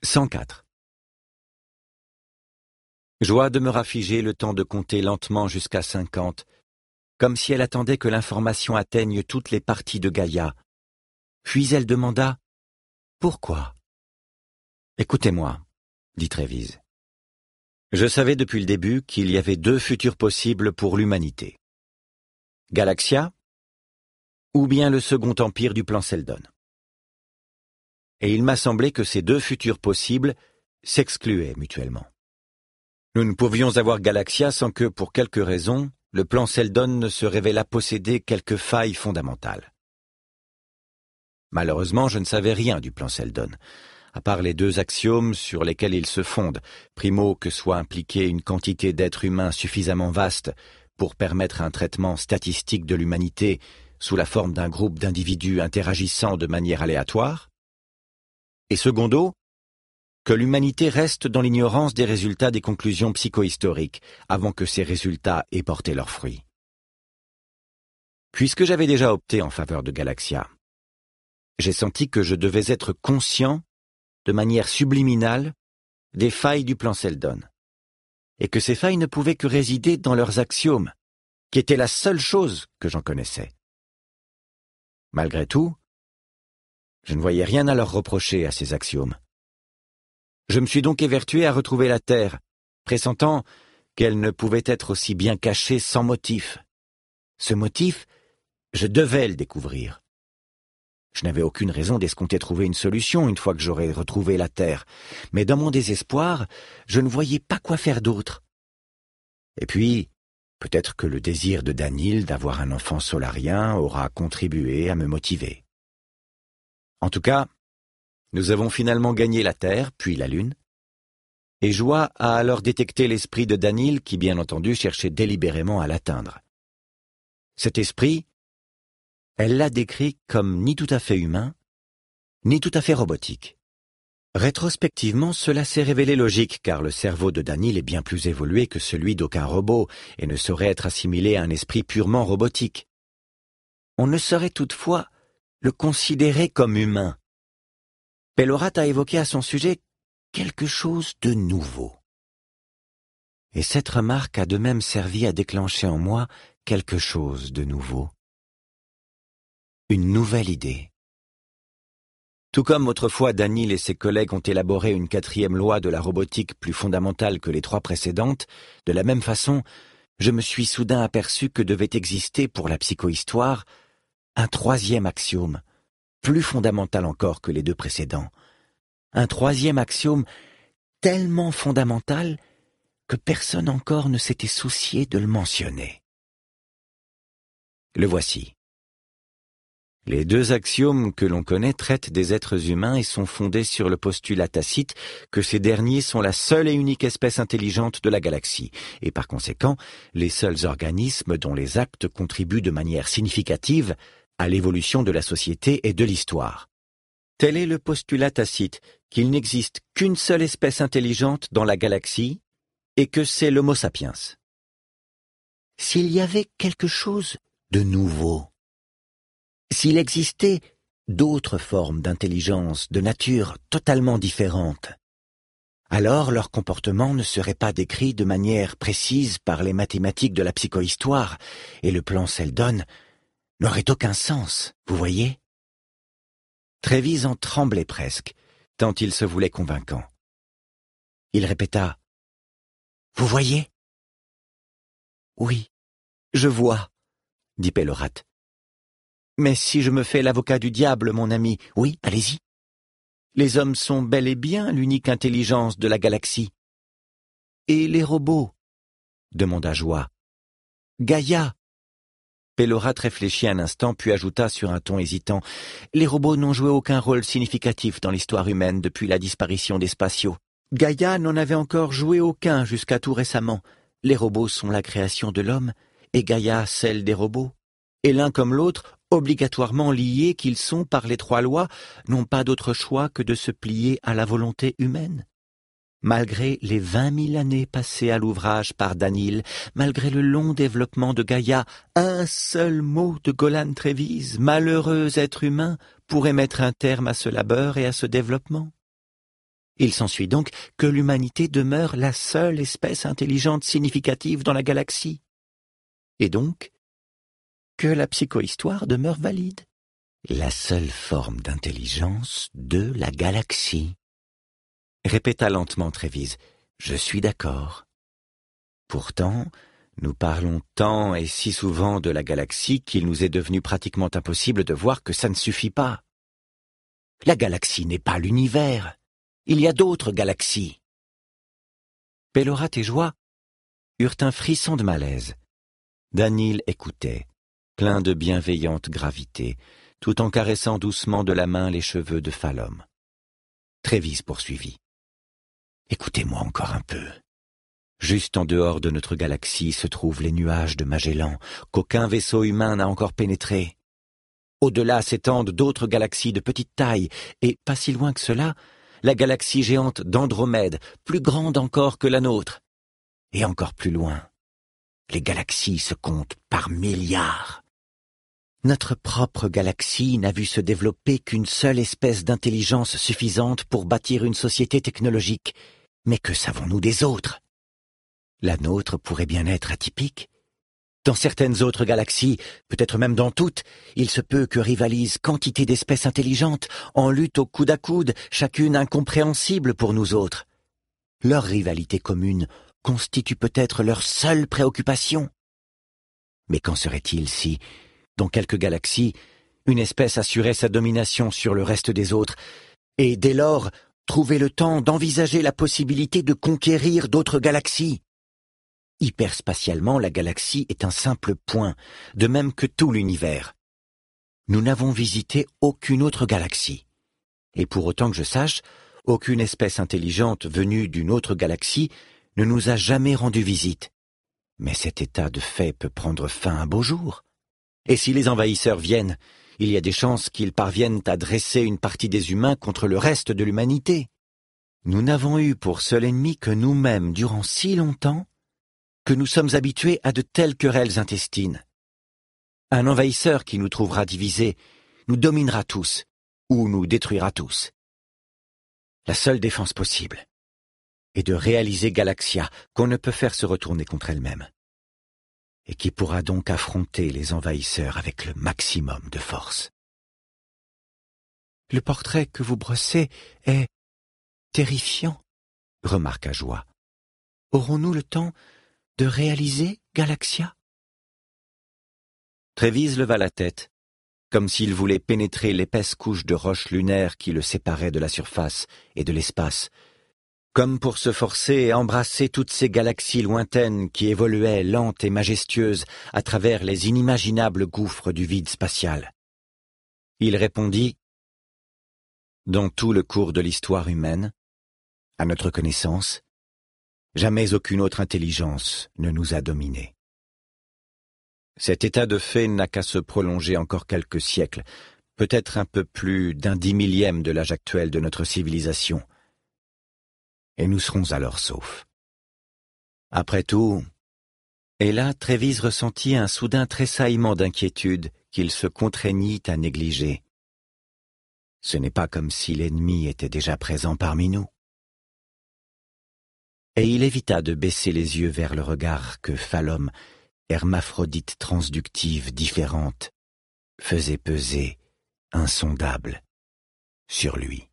104. Joie demeura figée le temps de compter lentement jusqu'à 50, comme si elle attendait que l'information atteigne toutes les parties de Gaïa. Puis elle demanda « Pourquoi ?» « Écoutez-moi, » dit Trévise. Je savais depuis le début qu'il y avait deux futurs possibles pour l'humanité. Galaxia ou bien le second empire du plan Seldon. Et il m'a semblé que ces deux futurs possibles s'excluaient mutuellement. Nous ne pouvions avoir Galaxia sans que, pour quelque raison, le plan Seldon ne se révélât posséder quelques failles fondamentales. Malheureusement, je ne savais rien du plan Seldon, à part les deux axiomes sur lesquels il se fonde. Primo, que soit impliquée une quantité d'êtres humains suffisamment vaste pour permettre un traitement statistique de l'humanité sous la forme d'un groupe d'individus interagissant de manière aléatoire. Et secondo, que l'humanité reste dans l'ignorance des résultats des conclusions psychohistoriques avant que ces résultats aient porté leurs fruits. Puisque j'avais déjà opté en faveur de Galaxia, j'ai senti que je devais être conscient, de manière subliminale, des failles du plan Seldon, et que ces failles ne pouvaient que résider dans leurs axiomes, qui étaient la seule chose que j'en connaissais. Malgré tout, je ne voyais rien à leur reprocher à ces axiomes. Je me suis donc évertué à retrouver la Terre, pressentant qu'elle ne pouvait être aussi bien cachée sans motif. Ce motif, je devais le découvrir. Je n'avais aucune raison d'escompter trouver une solution une fois que j'aurais retrouvé la Terre, mais dans mon désespoir, je ne voyais pas quoi faire d'autre. Et puis, peut-être que le désir de Danil d'avoir un enfant solarien aura contribué à me motiver. En tout cas, nous avons finalement gagné la Terre, puis la Lune, et Joie a alors détecté l'esprit de Danil qui, bien entendu, cherchait délibérément à l'atteindre. Cet esprit, elle l'a décrit comme ni tout à fait humain, ni tout à fait robotique. Rétrospectivement, cela s'est révélé logique, car le cerveau de Danil est bien plus évolué que celui d'aucun robot et ne saurait être assimilé à un esprit purement robotique. On ne saurait toutefois le considérer comme humain. Pellorat a évoqué à son sujet quelque chose de nouveau. Et cette remarque a de même servi à déclencher en moi quelque chose de nouveau. Une nouvelle idée. Tout comme autrefois Danil et ses collègues ont élaboré une quatrième loi de la robotique plus fondamentale que les trois précédentes, de la même façon, je me suis soudain aperçu que devait exister pour la psychohistoire un troisième axiome, plus fondamental encore que les deux précédents. Un troisième axiome tellement fondamental que personne encore ne s'était soucié de le mentionner. Le voici. Les deux axiomes que l'on connaît traitent des êtres humains et sont fondés sur le postulat tacite que ces derniers sont la seule et unique espèce intelligente de la galaxie, et par conséquent, les seuls organismes dont les actes contribuent de manière significative à l'évolution de la société et de l'histoire. Tel est le postulat tacite qu'il n'existe qu'une seule espèce intelligente dans la galaxie et que c'est l'Homo sapiens. S'il y avait quelque chose de nouveau, s'il existait d'autres formes d'intelligence de nature totalement différente, alors leur comportement ne serait pas décrit de manière précise par les mathématiques de la psychohistoire et le plan Seldon n'aurait aucun sens, vous voyez ? Trévise en tremblait presque, tant il se voulait convaincant. Il répéta « Vous voyez ?»« Oui, je vois, » dit Pellorat. « Mais si je me fais l'avocat du diable, mon ami, oui, allez-y. Les hommes sont bel et bien l'unique intelligence de la galaxie. »« Et les robots ?» demanda Joie. « Gaïa ?» Pellorat réfléchit un instant, puis ajouta sur un ton hésitant « Les robots n'ont joué aucun rôle significatif dans l'histoire humaine depuis la disparition des spatiaux. Gaïa n'en avait encore joué aucun jusqu'à tout récemment. Les robots sont la création de l'homme, et Gaïa celle des robots. Et l'un comme l'autre, obligatoirement liés qu'ils sont par les trois lois, n'ont pas d'autre choix que de se plier à la volonté humaine. Malgré les 20 000 années passées à l'ouvrage par Danil, malgré le long développement de Gaïa, un seul mot de Golan Trévise, malheureux être humain, pourrait mettre un terme à ce labeur et à ce développement. Il s'ensuit donc que l'humanité demeure la seule espèce intelligente significative dans la galaxie. Et donc, que la psychohistoire demeure valide. La seule forme d'intelligence de la galaxie. Répéta lentement Trévise. Je suis d'accord. Pourtant, nous parlons tant et si souvent de la galaxie qu'il nous est devenu pratiquement impossible de voir que ça ne suffit pas. La galaxie n'est pas l'univers. Il y a d'autres galaxies. Pellorat et Joie eurent un frisson de malaise. Danil écoutait, plein de bienveillante gravité, tout en caressant doucement de la main les cheveux de Phalom. Trévise poursuivit. Écoutez-moi encore un peu. Juste en dehors de notre galaxie se trouvent les nuages de Magellan, qu'aucun vaisseau humain n'a encore pénétrés. Au-delà s'étendent d'autres galaxies de petite taille, et pas si loin que cela, la galaxie géante d'Andromède, plus grande encore que la nôtre. Et encore plus loin, les galaxies se comptent par milliards. Notre propre galaxie n'a vu se développer qu'une seule espèce d'intelligence suffisante pour bâtir une société technologique. Mais que savons-nous des autres? La nôtre pourrait bien être atypique. Dans certaines autres galaxies, peut-être même dans toutes, il se peut que rivalisent quantité d'espèces intelligentes en lutte au coude à coude, chacune incompréhensible pour nous autres. Leur rivalité commune constitue peut-être leur seule préoccupation. Mais qu'en serait-il si, dans quelques galaxies, une espèce assurait sa domination sur le reste des autres, et dès lors trouvait le temps d'envisager la possibilité de conquérir d'autres galaxies? Hyperspatialement, la galaxie est un simple point, de même que tout l'univers. Nous n'avons visité aucune autre galaxie. Et pour autant que je sache, aucune espèce intelligente venue d'une autre galaxie ne nous a jamais rendu visite. Mais cet état de fait peut prendre fin un beau jour. Et si les envahisseurs viennent, il y a des chances qu'ils parviennent à dresser une partie des humains contre le reste de l'humanité. Nous n'avons eu pour seul ennemi que nous-mêmes durant si longtemps que nous sommes habitués à de telles querelles intestines. Un envahisseur qui nous trouvera divisés nous dominera tous, ou nous détruira tous. La seule défense possible est de réaliser Galaxia, qu'on ne peut faire se retourner contre elle-même, et qui pourra donc affronter les envahisseurs avec le maximum de force. Le portrait que vous brossez est terrifiant, remarqua Joie. Aurons-nous le temps de réaliser Galaxia? Trévise leva la tête, comme s'il voulait pénétrer l'épaisse couche de roches lunaires qui le séparait de la surface et de l'espace, comme pour se forcer à embrasser toutes ces galaxies lointaines qui évoluaient lentes et majestueuses à travers les inimaginables gouffres du vide spatial. Il répondit: « Dans tout le cours de l'histoire humaine, à notre connaissance, jamais aucune autre intelligence ne nous a dominés. Cet état de fait n'a qu'à se prolonger encore quelques siècles, peut-être un peu plus d'un 10 000e de l'âge actuel de notre civilisation, et nous serons alors saufs. Après tout, » et là Trévise ressentit un soudain tressaillement d'inquiétude qu'il se contraignit à négliger. Ce n'est pas comme si l'ennemi était déjà présent parmi nous. Et il évita de baisser les yeux vers le regard que Phalom, hermaphrodite transductive différente, faisait peser, insondable, sur lui.